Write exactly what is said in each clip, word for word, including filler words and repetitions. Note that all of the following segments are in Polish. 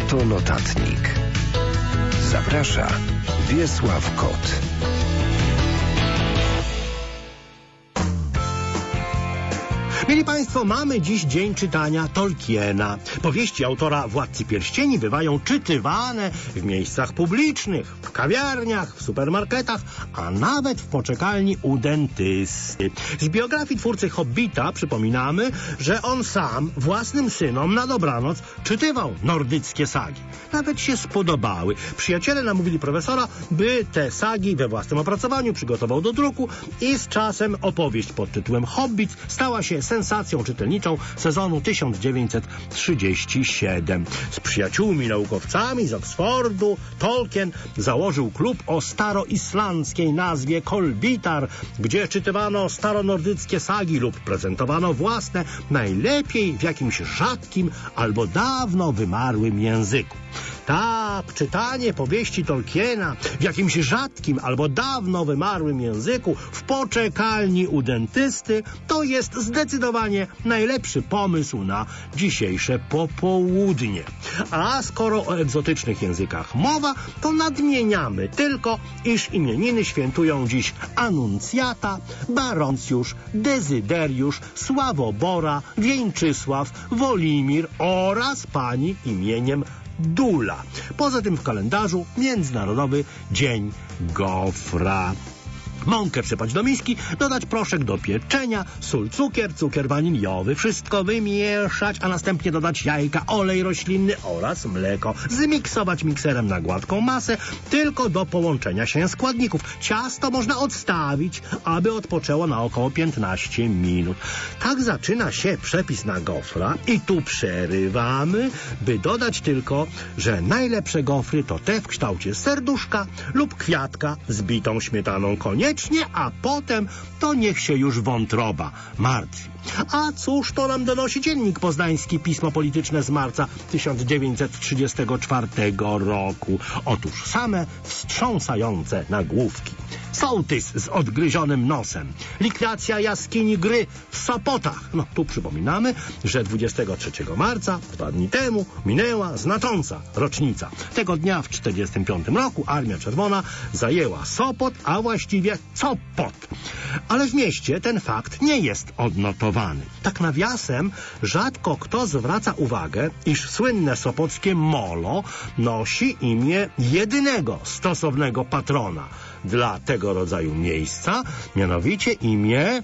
Oto notatnik. Zaprasza Wiesław Kot. Mieli Państwo, mamy dziś dzień czytania Tolkiena. Powieści autora Władcy Pierścieni bywają czytywane w miejscach publicznych, w kawiarniach, w supermarketach, a nawet w poczekalni u dentysty. Z biografii twórcy Hobbita przypominamy, że on sam własnym synom na dobranoc czytywał nordyckie sagi. Nawet się spodobały. Przyjaciele namówili profesora, by te sagi we własnym opracowaniu przygotował do druku i z czasem opowieść pod tytułem Hobbit stała się sensacją czytelniczą sezonu tysiąc dziewięćset trzydziestego siódmego. Z przyjaciółmi naukowcami z Oksfordu Tolkien założył klub o staroislandzkiej nazwie Kolbitar, gdzie czytywano staronordyckie sagi lub prezentowano własne, najlepiej w jakimś rzadkim albo dawno wymarłym języku. Tak, czytanie powieści Tolkiena w jakimś rzadkim albo dawno wymarłym języku w poczekalni u dentysty to jest zdecydowanie najlepszy pomysł na dzisiejsze popołudnie. A skoro o egzotycznych językach mowa, to nadmieniamy tylko, iż imieniny świętują dziś Anuncjata, Baroncjusz, Dezyderiusz, Sławobora, Wieńczysław, Wolimir oraz pani imieniem Dula. Poza tym w kalendarzu Międzynarodowy Dzień Gofra. Mąkę wsypać do miski, dodać proszek do pieczenia, sól, cukier, cukier waniliowy, wszystko wymieszać, a następnie dodać jajka, olej roślinny oraz mleko. Zmiksować mikserem na gładką masę, tylko do połączenia się składników. Ciasto można odstawić, aby odpoczęło na około piętnaście minut. Tak zaczyna się przepis na gofra i tu przerywamy, by dodać tylko, że najlepsze gofry to te w kształcie serduszka lub kwiatka z bitą śmietaną koniecznie, a potem to niech się już wątroba martwi. A cóż to nam donosi Dziennik Poznański, pismo polityczne z marca tysiąc dziewięćset trzydziestego czwartego roku? Otóż same wstrząsające nagłówki. Sołtys z odgryzionym nosem. Likwidacja jaskini Gry w Sopotach. No tu przypominamy, że dwudziestego trzeciego marca, dwa dni temu, minęła znacząca rocznica. Tego dnia w czterdziestym piątym roku Armia Czerwona zajęła Sopot, a właściwie Sopot. Ale w mieście ten fakt nie jest odnotowany. Tak nawiasem, rzadko kto zwraca uwagę, iż słynne sopockie molo nosi imię jedynego stosownego patrona dla tego rodzaju miejsca, mianowicie imię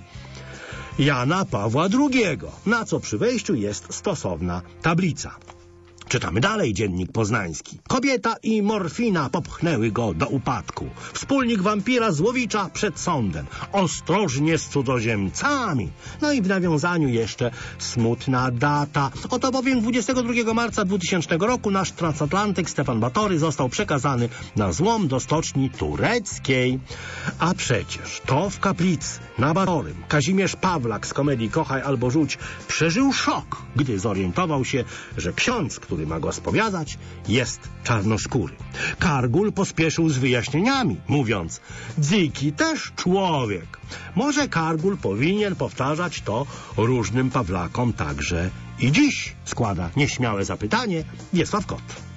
Jana Pawła drugiego, na co przy wejściu jest stosowna tablica. Czytamy dalej Dziennik Poznański. Kobieta i morfina popchnęły go do upadku. Wspólnik wampira Złowicza przed sądem. Ostrożnie z cudzoziemcami. No i w nawiązaniu jeszcze smutna data. Oto bowiem dwudziestego drugiego marca dwutysięcznego roku nasz transatlantyk Stefan Batory został przekazany na złom do stoczni tureckiej. A przecież to w kaplicy na Batorym Kazimierz Pawlak z komedii Kochaj albo Rzuć przeżył szok, gdy zorientował się, że ksiądz, który ma go spowiadać, jest czarnoskóry. Kargul pospieszył z wyjaśnieniami, mówiąc: dziki też człowiek. Może Kargul powinien powtarzać to różnym Pawlakom także i dziś, składa nieśmiałe zapytanie Wiesław Kot.